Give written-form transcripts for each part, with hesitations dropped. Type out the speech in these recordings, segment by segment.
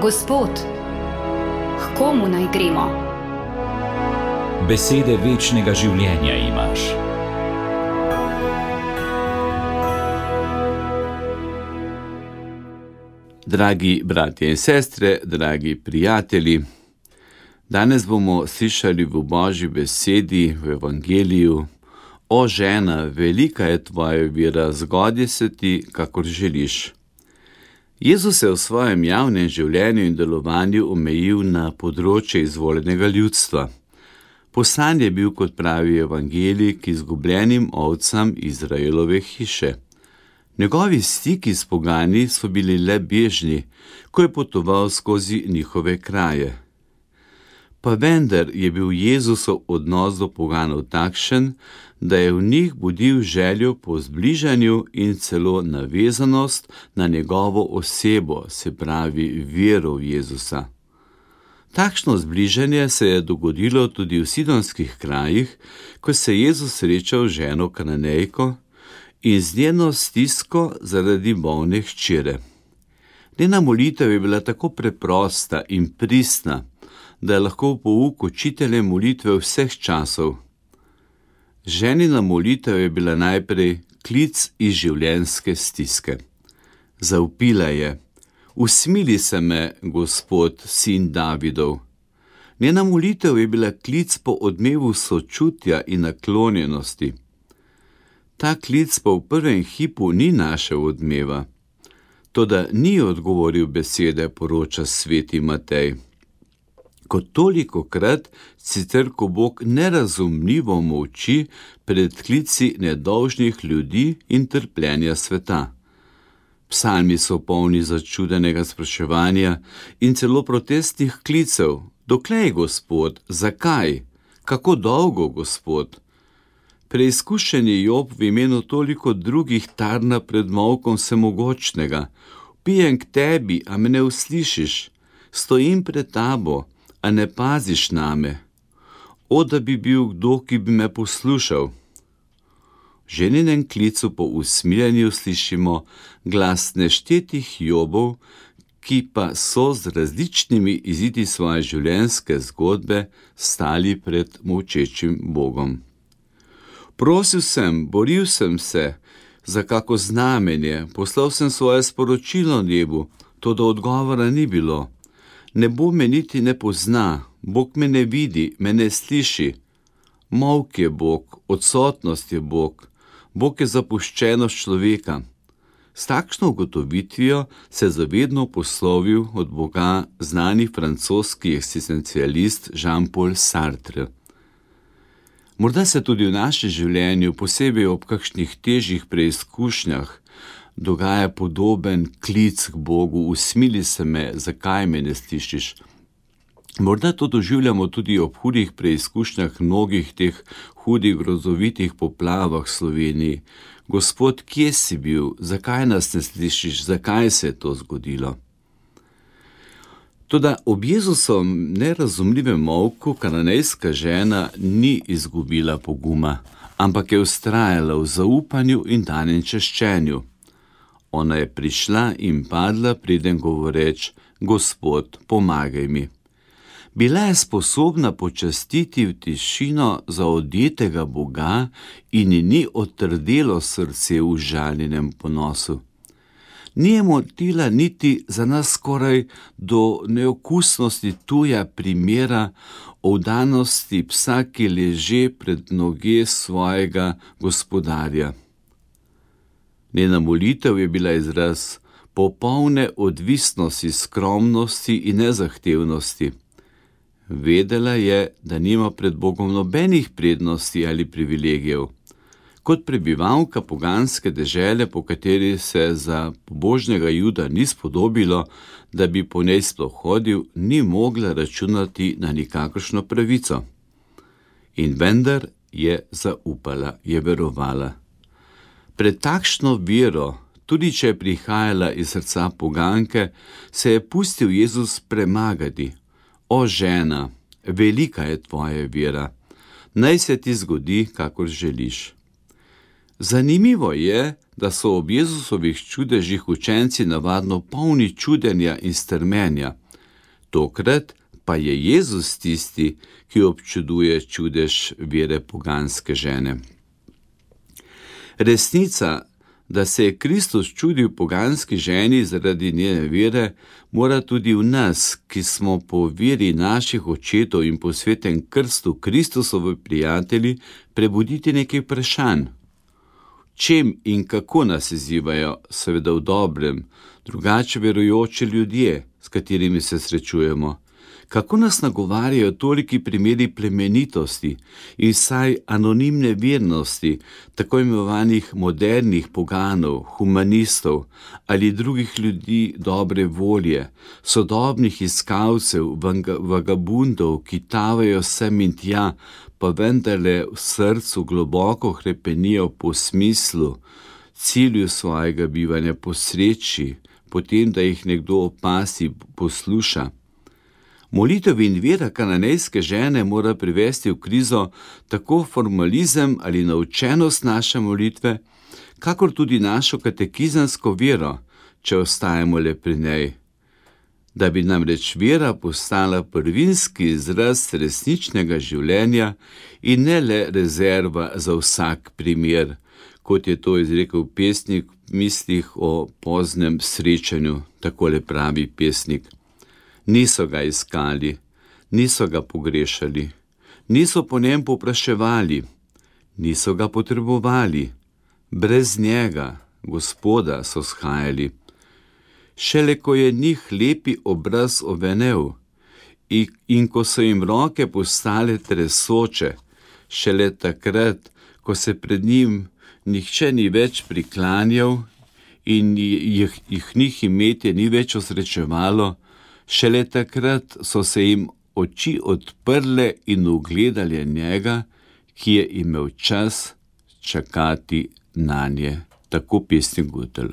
Gospod, k komu naj gremo? Besede večnega življenja imaš. Dragi bratje in sestre, dragi prijatelji, danes bomo slišali v Božji besedi, v Evangeliju: O žena, velika je tvoja vera, zgodi se ti, kakor želiš. Jezus se v svojem javnem življenju in delovanju omejil na področje izvoljenega ljudstva. Poslan je bil, kot pravi Evangelij, k izgubljenim ovcam Izraelove hiše. Njegovi stiki s pogani so bili le bežni, ko je potoval skozi njihove kraje. Pa vendar je bil Jezusov odnos do poganov takšen, da je v njih budil željo po zbližanju in celo navezanost na njegovo osebo, se pravi vero v Jezusa. Takšno zbližanje se je dogodilo tudi v sidonskih krajih, ko se je Jezus srečal z ženo Kananejko in z njeno stisko zaradi bolne hčere. Njena molitev je bila tako preprosta in pristna, da je lahko pouk učitelje molitve vseh časov. Ženina molitev je bila najprej klic iz življenjske stiske. Zavpila je: Usmili se me, Gospod, sin Davidov. Njena molitev je bila klic po odmevu sočutja in naklonjenosti. Ta klic pa v prvem hipu ni našel odmeva. Toda ni odgovoril besede, poroča sveti Matej. Kot tolikokrat, sicer ko Bog nerazumljivo molči pred klici nedolžnih ljudi in trpljenja sveta. Psalmi so polni začudenega spraševanja in celo protestnih klicev: Doklej, Gospod, zakaj? Kako dolgo, Gospod? Preizkušeni Job v imenu toliko drugih tarna pred molkom vsemogočnega: Vpijem k tebi, a me ne uslišiš. Stojim pred tabo, a ne paziš name. O, da bi bil kdo, ki bi me poslušal. V ženinem klicu po usmiljenju slišimo glas neštetih Jobov, ki pa so z različnimi izidi svoje življenjske zgodbe stali pred molčečim Bogom. Prosil sem, boril sem se za kako znamenje, poslal sem svoje sporočilo nebu, toda odgovora ni bilo. Nebo me niti ne pozna, Bog me ne vidi, me ne sliši. Molk je Bog, odsotnost je Bog, Bog je zapuščenost človeka. S takšno ugotovitvijo se je zavedno poslovil od Boga znani francoski eksistencialist Jean-Paul Sartre. Morda se tudi v našem življenju, posebej ob kakšnih težjih preizkušnjah, dogaja podoben klic k Bogu: Usmili se me, zakaj me ne slišiš? Morda to doživljamo tudi ob hudih preizkušnjah, mnogih teh hudih grozovitih poplavah v Sloveniji. Gospod, kje si bil? Zakaj nas ne slišiš? Zakaj se je to zgodilo? Toda ob Jezusovem nerazumljivem molku kananejska žena ni izgubila poguma, ampak je vztrajala v zaupanju in danem češčenju. Ona je prišla in padla preden govoreč: Gospod, pomagaj mi. Bila je sposobna počastiti v tišino zaodjetega Boga in ji ni otrdelo srce v žaljenem ponosu. Ni je motila niti za nas skoraj do neokusnosti tuja primera o vdanosti psa, ki leže pred noge svojega gospodarja. Njena molitev je bila izraz popolne odvisnosti, skromnosti in nezahtevnosti. Vedela je, da nima pred Bogom nobenih prednosti ali privilegijev. Kot prebivalka poganske dežele, po kateri se za pobožnega Juda ni spodobilo, da bi po njej sploh hodil, ni mogla računati na nikakršno pravico. In vendar je zaupala, je verovala. Pred takšno vero, tudi če je prihajala iz srca poganke, se je pustil Jezus premagati. O žena, velika je tvoja vera, naj se ti zgodi, kakor želiš. Zanimivo je, da so ob Jezusovih čudežih učenci navadno polni čudenja in strmenja. Tokrat pa je Jezus tisti, ki občuduje čudež vere poganske žene. Resnica, da se je Kristus čudil poganski ženi zaradi njene vere, mora tudi v nas, ki smo po veri naših očetov in po svetem krstu Kristusovi prijatelji, prebuditi nekaj vprašanj. Čem in kako nas izzivajo, seveda v dobrem, drugače verujoči ljudje, s katerimi se srečujemo? Kako nas nagovarjajo toliki primeri plemenitosti in vsaj anonimne vernosti, tako imenovanih modernih poganov, humanistov ali drugih ljudi dobre volje, sodobnih iskalcev, vagabundov, ki tavajo sem in tja, pa vendarle v srcu globoko hrepenijo po smislu, cilju svojega bivanja, po sreči, potem, da jih nekdo opasi, posluša. Molitev in vera kananejske žene mora privesti v krizo tako formalizem ali naučenost naše molitve, kakor tudi našo katekizansko vero, če ostajamo le pri njej. Da bi namreč vera postala prvinski izraz resničnega življenja in ne le rezerva za vsak primer, kot je to izrekel pesnik v mislih o poznem srečanju, takole pravi pesnik. Niso ga iskali, niso ga pogrešali, niso po njem povpraševali, niso ga potrebovali, brez njega, Gospoda, so shajali. Šele ko je njih lepi obraz ovenel in ko so jim roke postale tresoče, šele takrat, ko se pred njim nihče ni več priklanjal in jih njih imetje ni več osrečevalo, šele takrat so se jim oči odprle in ugledali njega, ki je imel čas čakati nanje. Tako pesnik Gutelj.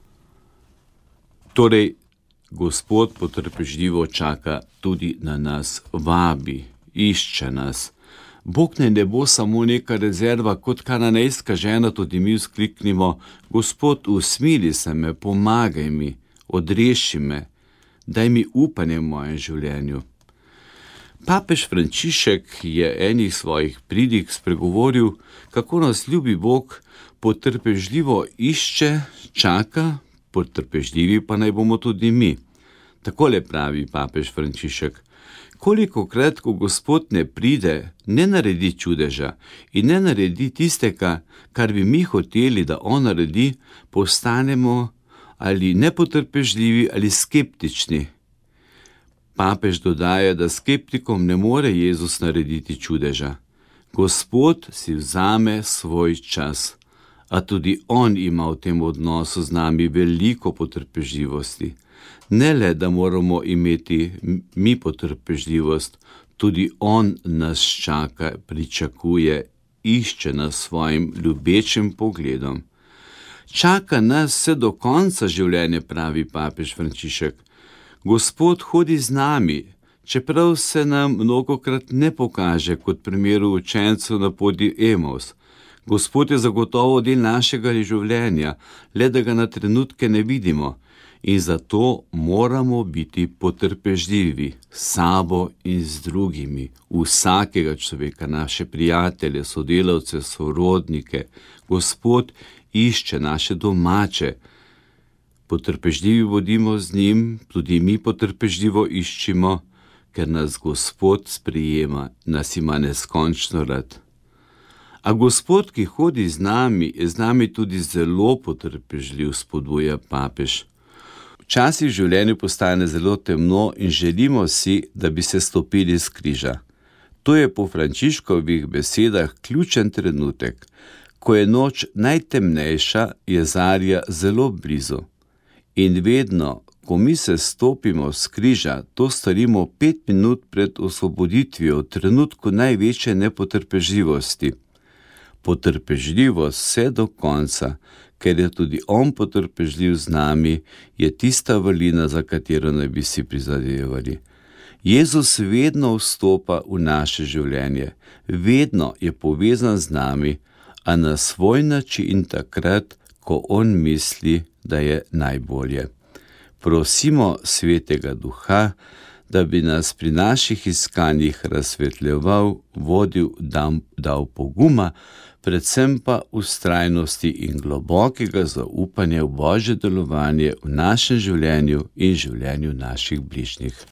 Torej, Gospod potrpežljivo čaka tudi na nas, vabi, išče nas. Bog ne bo samo neka rezerva, kot kananejska žena, tudi mi vzkliknimo: Gospod, usmili se me, pomagaj mi, odreši me, daj mi upanje v mojem življenju. Papež Frančišek je enih svojih pridig spregovoril, kako nas ljubi Bog potrpežljivo išče, čaka, potrpežljivi pa naj bomo tudi mi. Takole pravi papež Frančišek: kolikokrat, ko Gospod ne pride, ne naredi čudeža in ne naredi tistega, kar bi mi hoteli, da on naredi, postanemo ali nepotrpežljivi ali skeptični. Papež dodaja, da skeptikom ne more Jezus narediti čudeža. Gospod si vzame svoj čas, a tudi on ima v tem odnosu z nami veliko potrpežljivosti. Ne le, da moramo imeti mi potrpežljivost, tudi on nas čaka, pričakuje, išče nas svojim ljubečim pogledom. Čaka nas vse do konca življenja, pravi papež Frančišek. Gospod hodi z nami, čeprav se nam mnogokrat ne pokaže, kot primeru učencev na poti Emaus. Gospod je zagotovo del našega življenja, le da ga na trenutke ne vidimo, in zato moramo biti potrpežljivi s sabo in z drugimi, vsakega človeka, naše prijatelje, sodelavce, sorodnike. Gospod išče naše domače. Potrpežljivi bodimo z njim, tudi mi potrpežljivo iščimo, ker nas Gospod sprijema, nas ima neskončno rad. A Gospod, ki hodi z nami, je z nami tudi zelo potrpežljiv, spodbuja papež. Včasih v življenju postane zelo temno in želimo si, da bi se stopili s križa. To je po Frančiškovih besedah ključen trenutek. Ko je noč najtemnejša, je zarja zelo blizu. In vedno, ko mi se stopimo s križa, to storimo 5 minut pred osvoboditvijo, v trenutku največje nepotrpežljivosti. Potrpežljivost vse do konca, ker je tudi on potrpežljiv z nami, je tista valina, za katero naj bi si prizadevali. Jezus vedno vstopa v naše življenje, vedno je povezan z nami, a na svoj način takrat, ko on misli, da je najbolje. Prosimo Svetega Duha, da bi nas pri naših iskanjih razsvetljeval, vodil, dal poguma, predvsem pa vztrajnosti in globokega zaupanja v Božje delovanje v našem življenju in življenju naših bližnjih.